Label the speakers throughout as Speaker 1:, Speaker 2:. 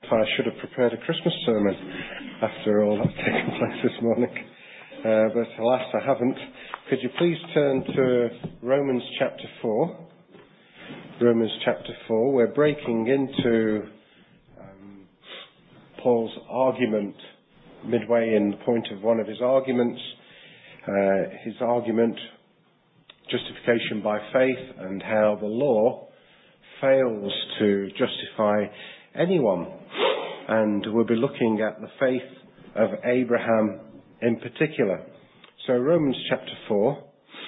Speaker 1: I should have prepared a Christmas sermon after all that's taken place this morning. But alas, I haven't. Could you please turn to Romans chapter 4? Romans chapter 4. We're breaking into Paul's argument midway in the point of one of his arguments. His argument, justification by faith, and how the law fails to justify anyone. And we'll be looking at the faith of Abraham in particular. So Romans chapter 4.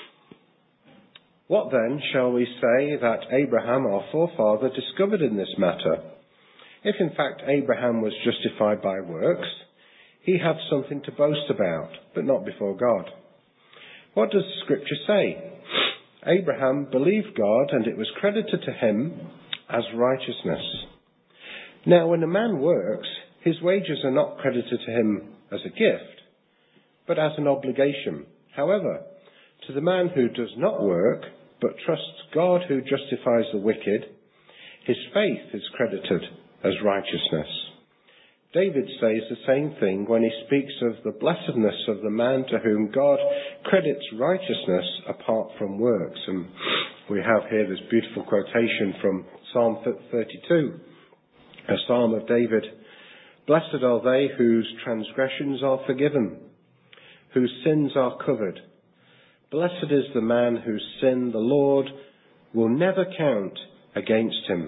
Speaker 1: What then shall we say that Abraham, our forefather, discovered in this matter? If in fact Abraham was justified by works, he had something to boast about, but not before God. What does Scripture say? Abraham believed God, and it was credited to him as righteousness. Now, when a man works, his wages are not credited to him as a gift, but as an obligation. However, to the man who does not work, but trusts God who justifies the wicked, his faith is credited as righteousness. David says the same thing when he speaks of the blessedness of the man to whom God credits righteousness apart from works. And we have here this beautiful quotation from Psalm 32, a psalm of David. Blessed are they whose transgressions are forgiven, whose sins are covered. Blessed is the man whose sin the Lord will never count against him.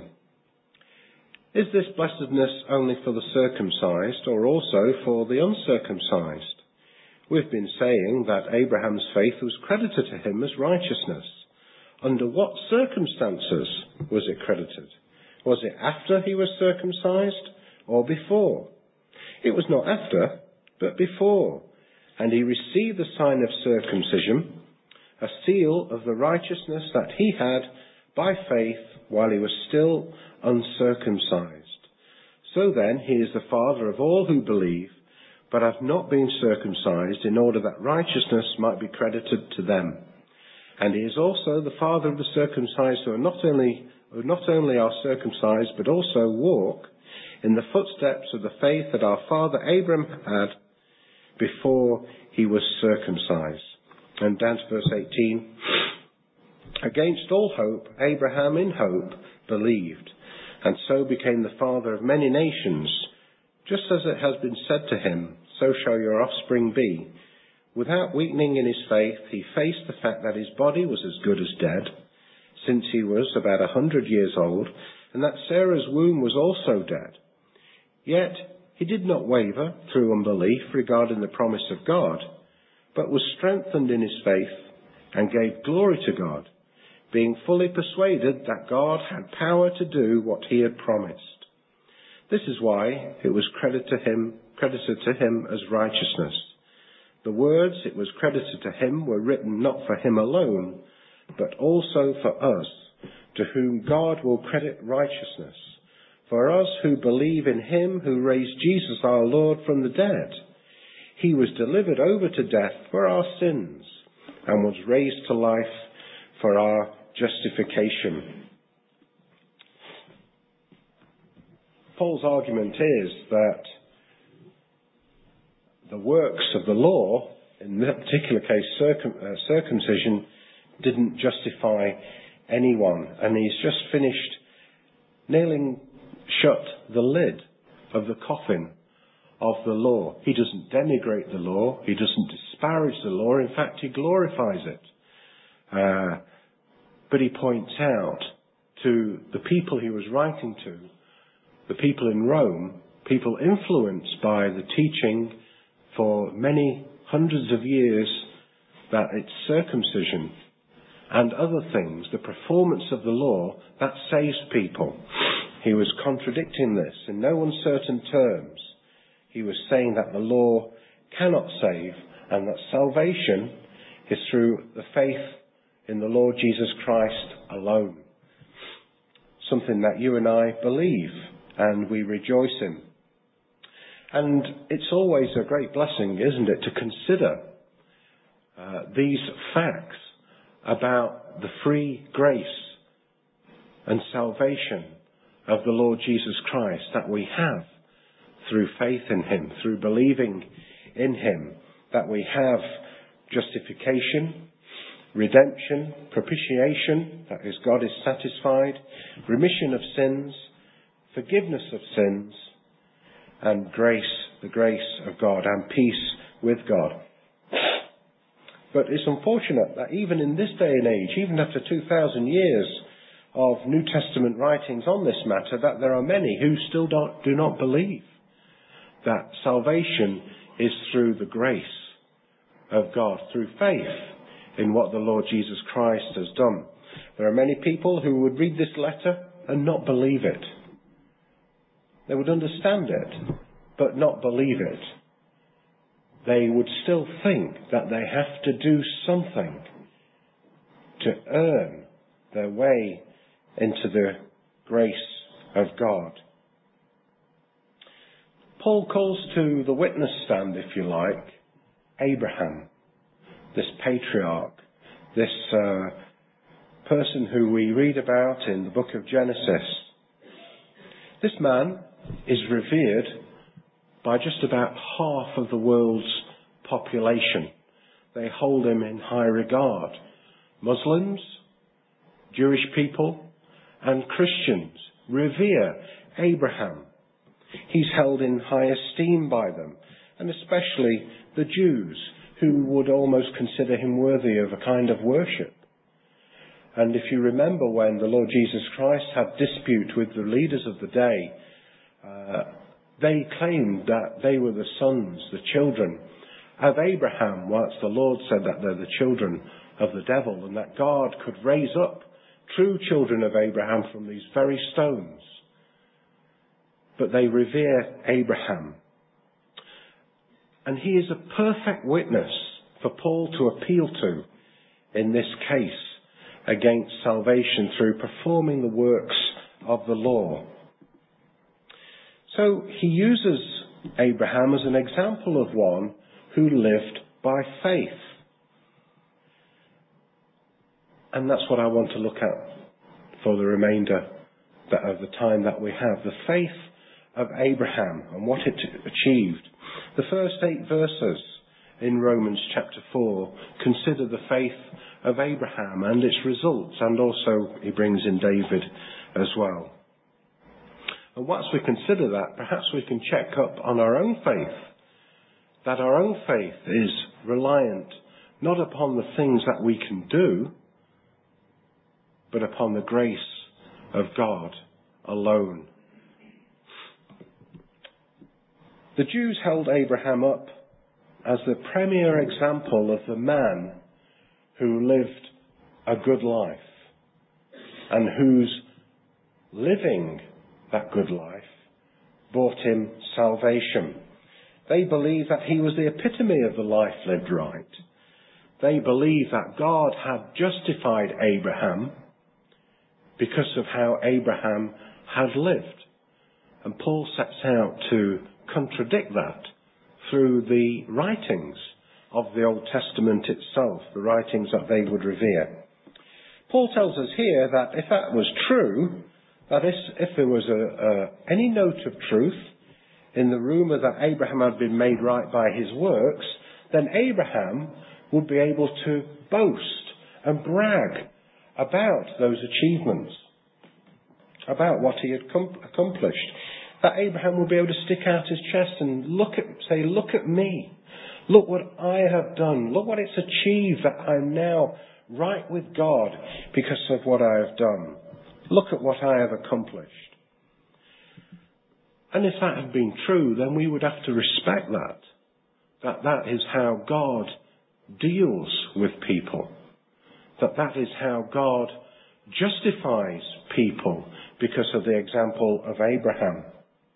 Speaker 1: Is this blessedness only for the circumcised, or also for the uncircumcised? We've been saying that Abraham's faith was credited to him as righteousness. Under what circumstances was it credited? Was it after he was circumcised, or before? It was not after, but before. And he received the sign of circumcision, a seal of the righteousness that he had by faith while he was still uncircumcised. So then, he is the father of all who believe, but have not been circumcised, in order that righteousness might be credited to them. And he is also the father of the circumcised, who not only are circumcised, but also walk in the footsteps of the faith that our father Abraham had before he was circumcised. And down to verse 18. Against all hope, Abraham in hope believed, and so became the father of many nations. Just as it has been said to him, so shall your offspring be. Without weakening in his faith, he faced the fact that his body was as good as dead, since he was about 100 years old, and that Sarah's womb was also dead. Yet he did not waver through unbelief regarding the promise of God, but was strengthened in his faith and gave glory to God, being fully persuaded that God had power to do what he had promised. This is why it was credited to him as righteousness. The words it was credited to him were written not for him alone, but also for us, to whom God will credit righteousness, for us who believe in him who raised Jesus our Lord from the dead. He was delivered over to death for our sins, and was raised to life for our justification. Paul's argument is that the works of the law, in that particular case circumcision, didn't justify anyone. And he's just finished nailing shut the lid of the coffin of the law. He doesn't denigrate the law. He doesn't disparage the law. In fact, he glorifies it. But he points out to the people he was writing to, the people in Rome, people influenced by the teaching for many hundreds of years, that it's circumcision and other things, the performance of the law, that saves people. He was contradicting this in no uncertain terms. He was saying that the law cannot save, and that salvation is through the faith in the Lord Jesus Christ alone. Something that you and I believe and we rejoice in. And it's always a great blessing, isn't it, to consider these facts about the free grace and salvation of the Lord Jesus Christ that we have through faith in him, through believing in him, that we have justification, redemption, propitiation, that is, God is satisfied, remission of sins, forgiveness of sins, and grace, the grace of God, and peace with God. But it's unfortunate that even in this day and age, even after 2,000 years of New Testament writings on this matter, that there are many who still do not believe that salvation is through the grace of God, through faith in what the Lord Jesus Christ has done. There are many people who would read this letter and not believe it. They would understand it, but not believe it. They would still think that they have to do something to earn their way into the grace of God. Paul calls to the witness stand, if you like, Abraham, this patriarch, this person who we read about in the book of Genesis. This man is revered by just about half of the world's population. They hold him in high regard. Muslims, Jewish people, and Christians revere Abraham. He's held in high esteem by them, and especially the Jews, who would almost consider him worthy of a kind of worship. And if you remember when the Lord Jesus Christ had dispute with the leaders of the day, they claimed that they were the sons, the children of Abraham, whilst the Lord said that they're the children of the devil, and that God could raise up true children of Abraham from these very stones. But they revere Abraham. And he is a perfect witness for Paul to appeal to in this case against salvation through performing the works of the law. So he uses Abraham as an example of one who lived by faith. And that's what I want to look at for the remainder of the time that we have. The faith of Abraham and what it achieved. The first 8 verses in Romans chapter 4 consider the faith of Abraham and its results, and also he brings in David as well. And once we consider that, perhaps we can check up on our own faith, that our own faith is reliant not upon the things that we can do, but upon the grace of God alone. The Jews held Abraham up as the premier example of the man who lived a good life and whose living that good life brought him salvation. They believed that he was the epitome of the life lived right. They believed that God had justified Abraham because of how Abraham had lived. And Paul sets out to contradict that through the writings of the Old Testament itself, the writings that they would revere. Paul tells us here that if that was true, that if there was any note of truth in the rumour that Abraham had been made right by his works, then Abraham would be able to boast and brag about those achievements, about what he had accomplished. That Abraham would be able to stick out his chest and say, look at me. Look what I have done. Look what it's achieved, that I'm now right with God because of what I have done. Look at what I have accomplished. And if that had been true, then we would have to respect that. That is how God deals with people. That is how God justifies people because of the example of Abraham.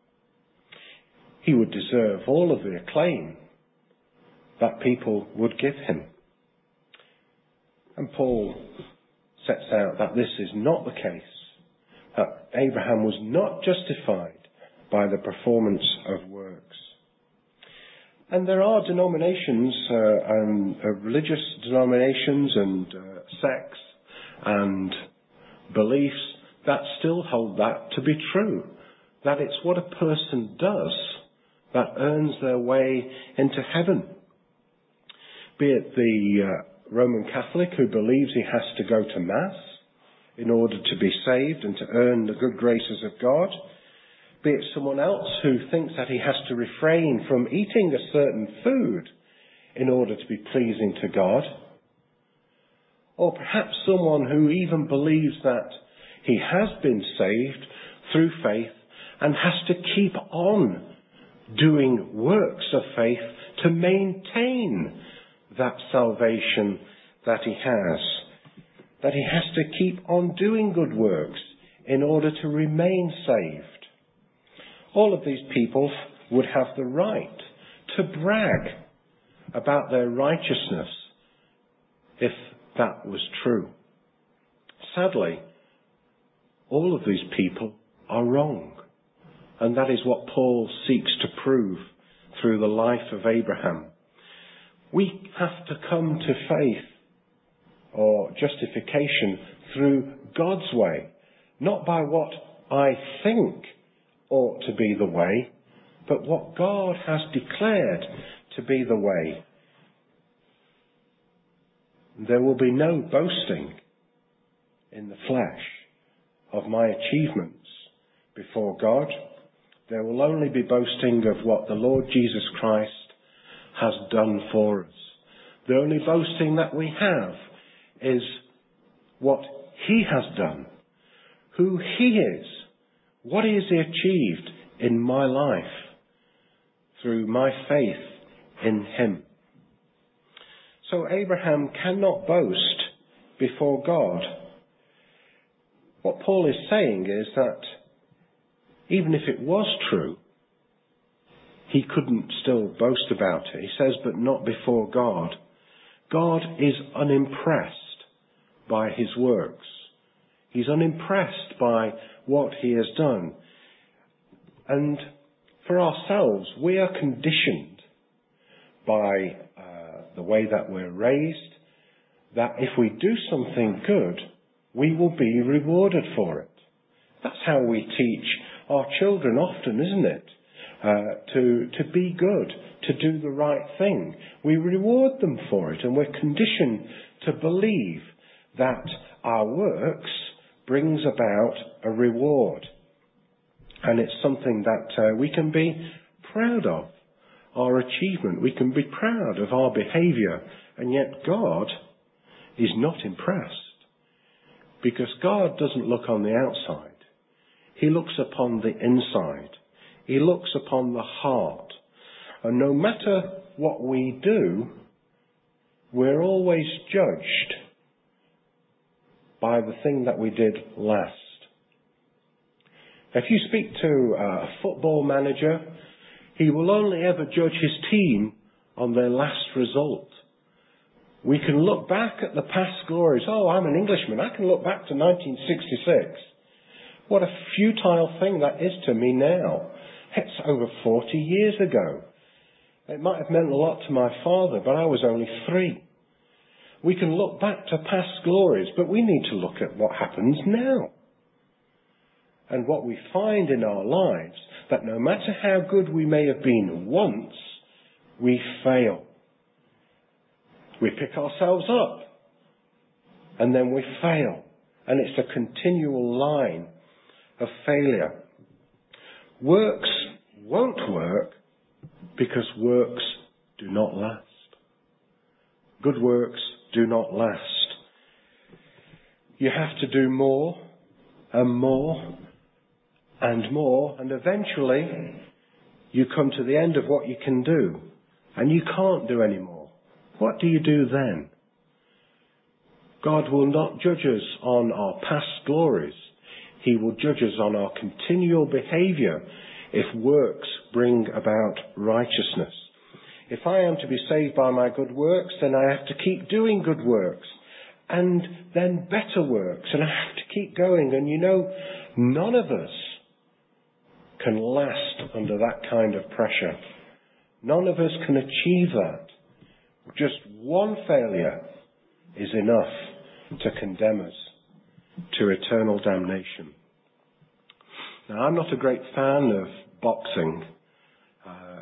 Speaker 1: He would deserve all of the acclaim that people would give him. And Paul sets out that this is not the case, that Abraham was not justified by the performance of works. And there are denominations, religious denominations and sects and beliefs that still hold that to be true. That it's what a person does that earns their way into heaven. Be it the Roman Catholic who believes he has to go to Mass in order to be saved and to earn the good graces of God. Be it someone else who thinks that he has to refrain from eating a certain food in order to be pleasing to God. Or perhaps someone who even believes that he has been saved through faith and has to keep on doing works of faith to maintain that salvation that he has. That he has to keep on doing good works in order to remain saved. All of these people would have the right to brag about their righteousness if that was true. Sadly, all of these people are wrong. And that is what Paul seeks to prove through the life of Abraham. We have to come to faith or justification through God's way, not by what I think ought to be the way, but what God has declared to be the way. There will be no boasting in the flesh of my achievements before God. There will only be boasting of what the Lord Jesus Christ has done for us. The only boasting that we have is what He has done, who He is, what has He achieved in my life through my faith in Him. So Abraham cannot boast before God. What Paul is saying is that even if it was true, he couldn't still boast about it. He says, but not before God. God is unimpressed by his works. He's unimpressed by what he has done. And for ourselves, we are conditioned by the way that we're raised, that if we do something good, we will be rewarded for it. That's how we teach our children often, isn't it? To be good, to do the right thing. We reward them for it, and we're conditioned to believe that our works brings about a reward. And it's something that we can be proud of, our achievement. We can be proud of our behaviour, and yet God is not impressed. Because God doesn't look on the outside. He looks upon the inside. He looks upon the heart. And no matter what we do, we're always judged by the thing that we did last. If you speak to a football manager, he will only ever judge his team on their last result. We can look back at the past glories. Oh, I'm an Englishman. I can look back to 1966. What a futile thing that is to me now. It's over 40 years ago. It might have meant a lot to my father, but I was only 3. We can look back to past glories, but we need to look at what happens now. And what we find in our lives, that no matter how good we may have been once, we fail. We pick ourselves up, and then we fail. And it's a continual line of failure. Works won't work because works do not last. Good works do not last. You have to do more and more and more, and eventually you come to the end of what you can do, and you can't do any more. What do you do then? God will not judge us on our past glories. He will judge us on our continual behaviour if works bring about righteousness. If I am to be saved by my good works, then I have to keep doing good works, and then better works, and I have to keep going. And you know, none of us can last under that kind of pressure. None of us can achieve that. Just one failure is enough to condemn us to eternal damnation. Now, I'm not a great fan of boxing.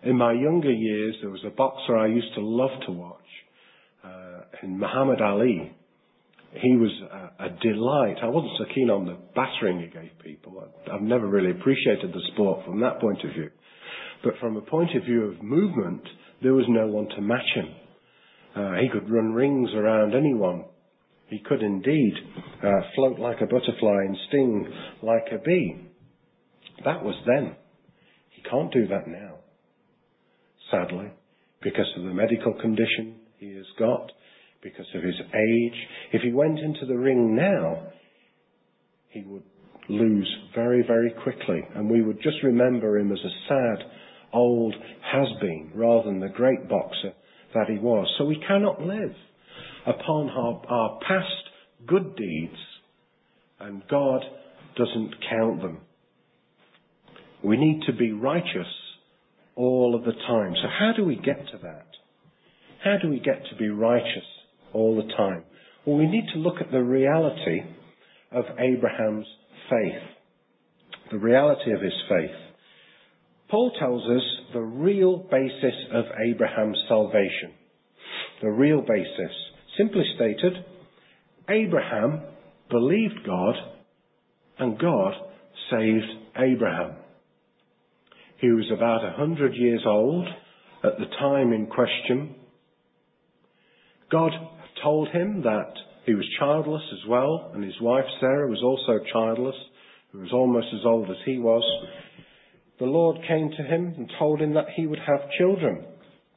Speaker 1: In my younger years, there was a boxer I used to love to watch, in Muhammad Ali. He was a delight. I wasn't so keen on the battering he gave people. I've never really appreciated the sport from that point of view. But from a point of view of movement, there was no one to match him. He could run rings around anyone. He could indeed float like a butterfly and sting like a bee. That was then. He can't do that now, sadly, because of the medical condition he has got, because of his age. If he went into the ring now, he would lose very, very quickly, and we would just remember him as a sad, old has-been, rather than the great boxer that he was. So we cannot live upon our past good deeds, and God doesn't count them. We need to be righteous all of the time. So how do we get to that? How do we get to be righteous all the time? Well, we need to look at the reality of Abraham's faith. The reality of his faith. Paul tells us the real basis of Abraham's salvation. The real basis. Simply stated, Abraham believed God and God saved Abraham. He was about 100 years old at the time in question. God told him that he was childless as well, and his wife Sarah was also childless, who was almost as old as he was. The Lord came to him and told him that he would have children.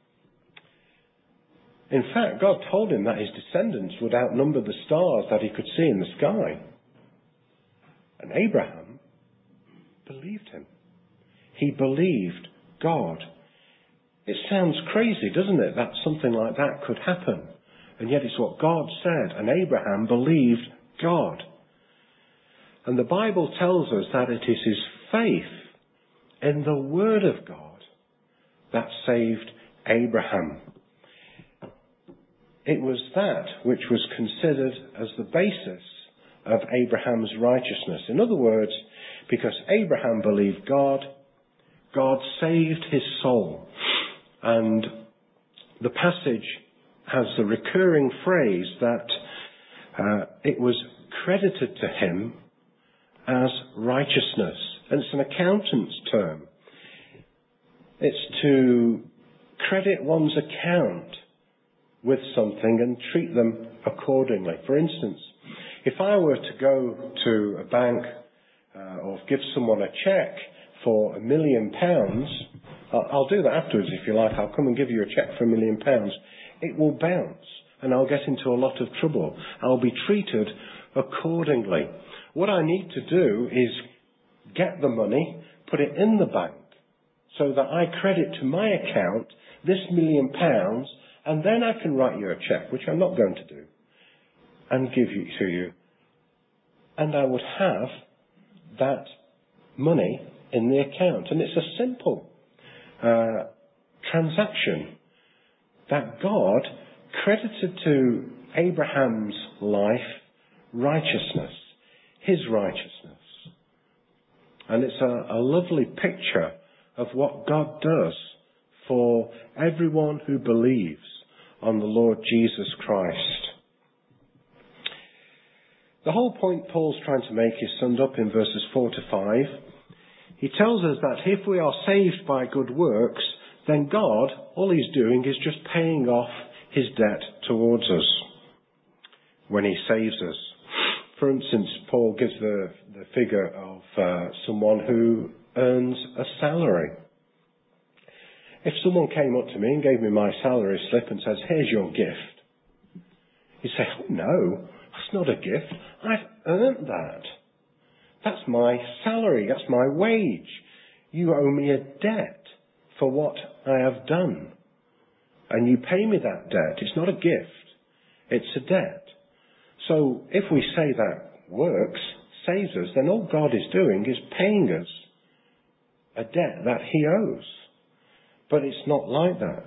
Speaker 1: In fact, God told him that his descendants would outnumber the stars that he could see in the sky. And Abraham believed him. He believed God. It sounds crazy, doesn't it, that something like that could happen? And yet it's what God said, and Abraham believed God. And the Bible tells us that it is his faith in the Word of God that saved Abraham. It was that which was considered as the basis of Abraham's righteousness. In other words, because Abraham believed God, God saved his soul. And the passage has the recurring phrase that it was credited to him as righteousness. And it's an accountant's term. It's to credit one's account with something and treat them accordingly. For instance, if I were to go to a bank or give someone a cheque for £1 million, I'll do that afterwards if you like. I'll come and give you a cheque for £1 million. It will bounce and I'll get into a lot of trouble. I'll be treated accordingly. What I need to do is get the money, put it in the bank so that I credit to my account this £1 million, and then I can write you a cheque, which I'm not going to do, and give it to you. And I would have that money in the account. And it's a simple transaction that God credited to Abraham's life righteousness, his righteousness. And it's a lovely picture of what God does for everyone who believes on the Lord Jesus Christ. The whole point Paul's trying to make is summed up in verses 4 to 5. He tells us that if we are saved by good works, then God, all he's doing is just paying off his debt towards us when he saves us. For instance, Paul gives the figure of someone who earns a salary. If someone came up to me and gave me my salary slip and says, here's your gift, you'd say, oh no, that's not a gift. I've earned that. That's my salary. That's my wage. You owe me a debt for what I have done. And you pay me that debt. It's not a gift. It's a debt. So if we say that works saves us, then all God is doing is paying us a debt that he owes. But it's not like that.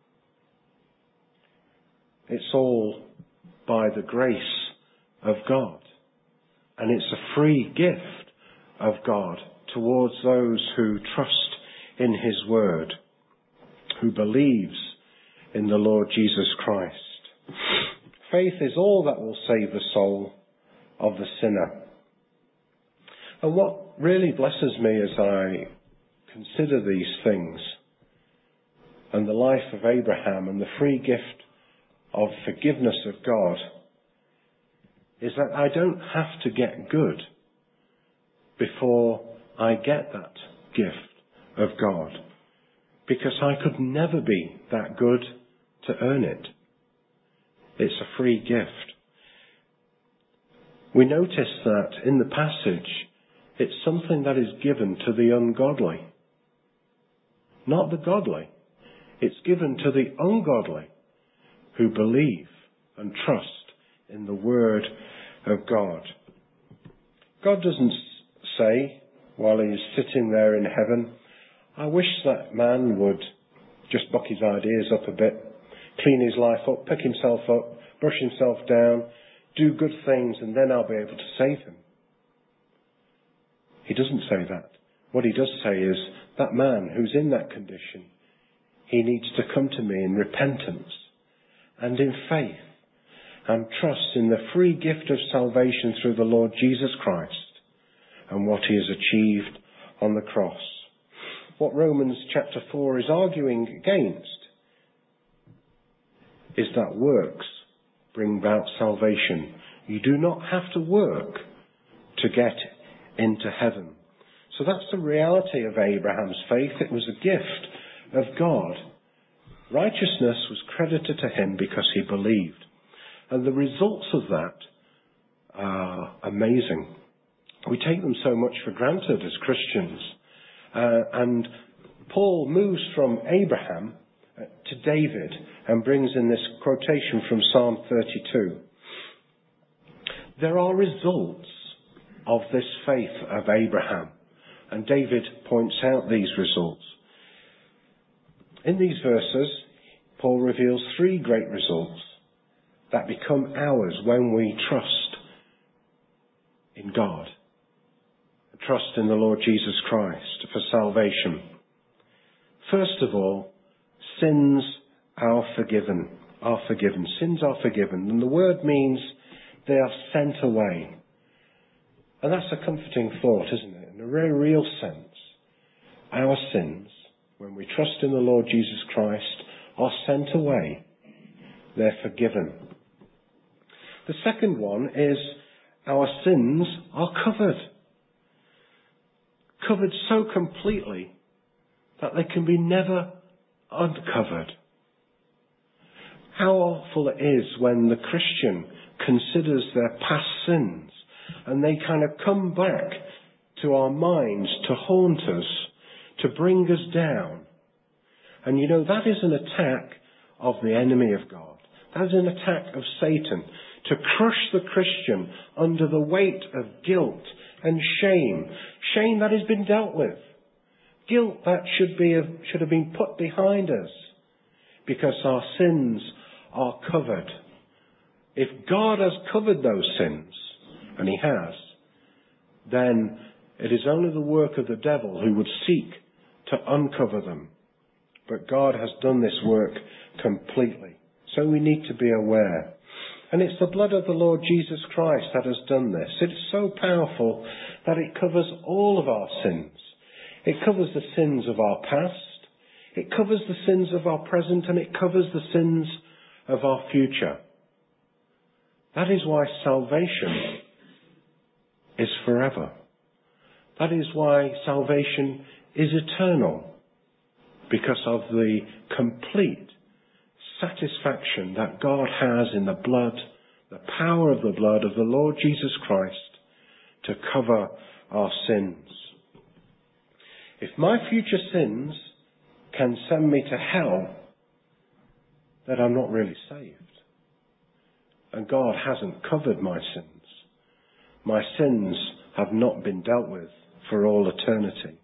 Speaker 1: It's all by the grace of God. And it's a free gift of God towards those who trust in his word. who believes in the Lord Jesus Christ. Faith is all that will save the soul of the sinner. And what really blesses me as I consider these things and the life of Abraham and the free gift of forgiveness of God is that I don't have to get good before I get that gift of God, because I could never be that good to earn it. It's a free gift. We notice that in the passage, it's something that is given to the ungodly, not the godly. It's given to the ungodly who believe and trust in the Word of God. God doesn't say, while he is sitting there in heaven, I wish that man would just buck his ideas up a bit, clean his life up, pick himself up, brush himself down, do good things, and then I'll be able to save him. He doesn't say that. What he does say is, that man who's in that condition, he needs to come to me in repentance and in faith and trust in the free gift of salvation through the Lord Jesus Christ and what he has achieved on the cross. What Romans chapter 4 is arguing against is that works bring about salvation. You do not have to work to get into heaven. So that's the reality of Abraham's faith. It was a gift of God. Righteousness was credited to him because he believed. And the results of that are amazing. We take them so much for granted as Christians. And Paul moves from Abraham to David and brings in this quotation from Psalm 32. There are results of this faith of Abraham, and David points out these results. In these verses, Paul reveals three great results that become ours when we trust in God, trust in the Lord Jesus Christ for salvation. First of all, sins are forgiven. Sins are forgiven. And the word means they are sent away. And that's a comforting thought, isn't it? In a very real sense, our sins, when we trust in the Lord Jesus Christ, are sent away. They're forgiven. The second one is our sins are covered. Covered so completely that they can be never uncovered. How awful it is when the Christian considers their past sins and they kind of come back to our minds to haunt us, to bring us down. And you know, that is an attack of the enemy of God. That is an attack of Satan to crush the Christian under the weight of guilt and shame. Shame that has been dealt with. Guilt that should have been put behind us because our sins are covered. If God has covered those sins, and he has, then it is only the work of the devil who would seek to uncover them. But God has done this work completely. So we need to be aware. And it's the blood of the Lord Jesus Christ that has done this. It's so powerful that it covers all of our sins. It covers the sins of our past. It covers the sins of our present, and it covers the sins of our future. That is why salvation is forever. That is why salvation is eternal, because of the complete satisfaction that God has in the blood, the power of the blood of the Lord Jesus Christ to cover our sins. If my future sins can send me to hell, then I'm not really saved. And God hasn't covered my sins. My sins have not been dealt with for all eternity.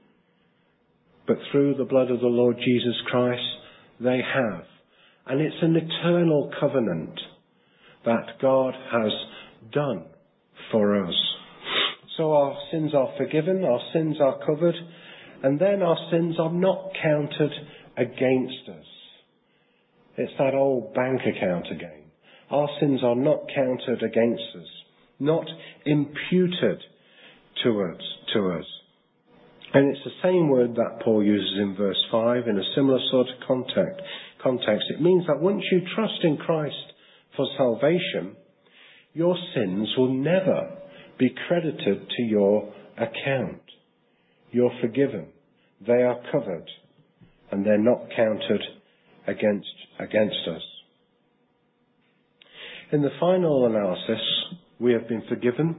Speaker 1: But through the blood of the Lord Jesus Christ, they have. And it's an eternal covenant that God has done for us. So our sins are forgiven, our sins are covered, and then our sins are not counted against us. It's that old bank account again. Our sins are not counted against us, not imputed to us. And it's the same word that Paul uses in verse 5 in a similar sort of context. It means that once you trust in Christ for salvation, your sins will never be credited to your account. You're forgiven. They are covered. And they're not counted against us. In the final analysis, we have been forgiven.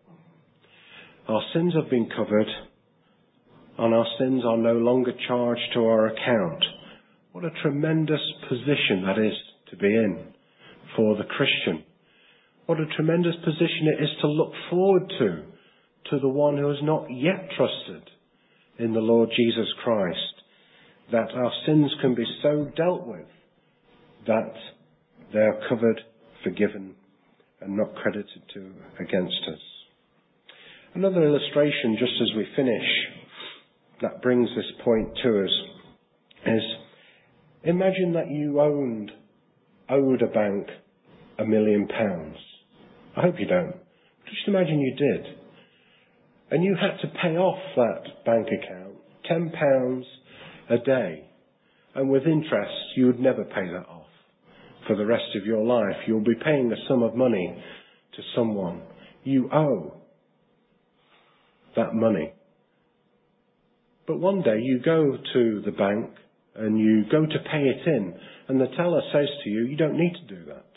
Speaker 1: Our sins have been covered. And our sins are no longer charged to our account. What a tremendous position that is to be in for the Christian. What a tremendous position it is to look forward to the one who has not yet trusted in the Lord Jesus Christ, that our sins can be so dealt with that they are covered, forgiven, and not credited against us. Another illustration, just as we finish, that brings this point to us, is imagine that you owed a bank £1 million. I hope you don't. Just imagine you did. And you had to pay off that bank account £10 a day. And with interest, you would never pay that off for the rest of your life. You'll be paying a sum of money to someone. You owe that money. But one day you go to the bank and you go to pay it in, and the teller says to you, you don't need to do that.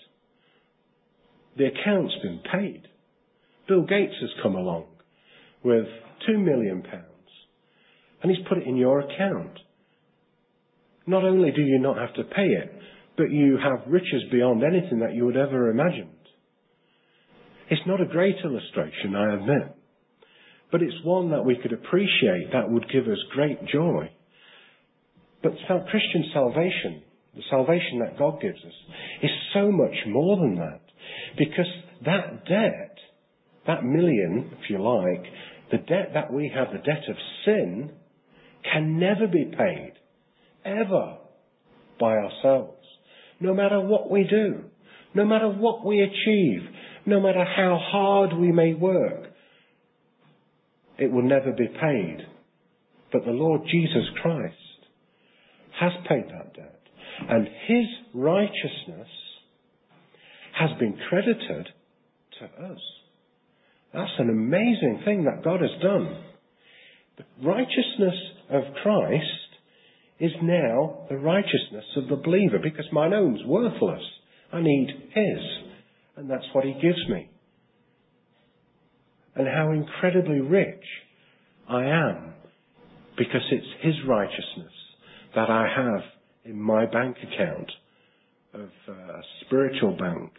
Speaker 1: The account's been paid. Bill Gates has come along with £2 million, and he's put it in your account. Not only do you not have to pay it, but you have riches beyond anything that you would ever imagined. It's not a great illustration, I admit, but it's one that we could appreciate that would give us great joy. But Christian salvation, the salvation that God gives us, is so much more than that. Because that debt, that million, if you like, the debt that we have, the debt of sin, can never be paid, ever, by ourselves. No matter what we do, no matter what we achieve, no matter how hard we may work, it will never be paid. But the Lord Jesus Christ has paid that debt. And His righteousness has been credited to us. That's an amazing thing that God has done. The righteousness of Christ is now the righteousness of the believer, because mine own's worthless. I need His, and that's what He gives me. And how incredibly rich I am, because it's His righteousness that I have in my bank account of a spiritual bank.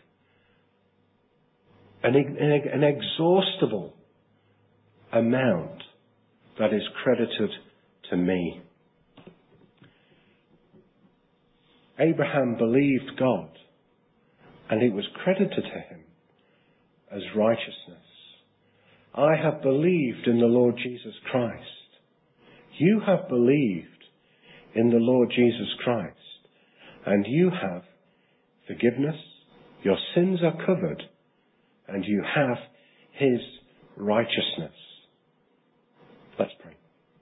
Speaker 1: An inexhaustible amount that is credited to me. Abraham believed God, and it was credited to him as righteousness. I have believed in the Lord Jesus Christ. You have believed in the Lord Jesus Christ, and you have forgiveness. Your sins are covered, and you have His righteousness. Let's pray.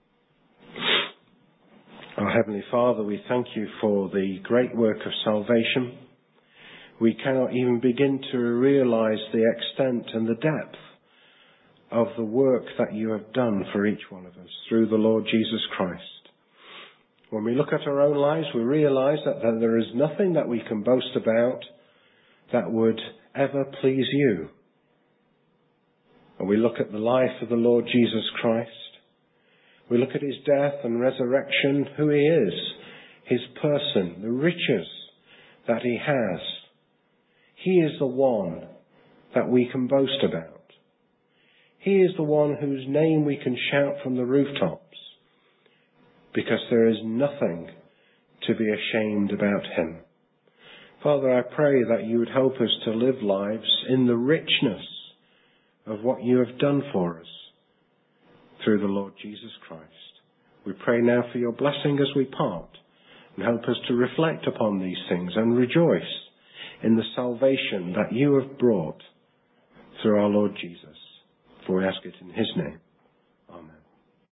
Speaker 1: Our Heavenly Father, we thank You for the great work of salvation. We cannot even begin to realize the extent and the depth of the work that You have done for each one of us through the Lord Jesus Christ. When we look at our own lives, we realize that there is nothing that we can boast about that would ever please You. And we look at the life of the Lord Jesus Christ. We look at His death and resurrection, who He is, His person, the riches that He has. He is the one that we can boast about. He is the one whose name we can shout from the rooftops, because there is nothing to be ashamed about Him. Father, I pray that You would help us to live lives in the richness of what You have done for us through the Lord Jesus Christ. We pray now for Your blessing as we part, and help us to reflect upon these things and rejoice in the salvation that you have brought through our Lord Jesus. For we ask it in his name.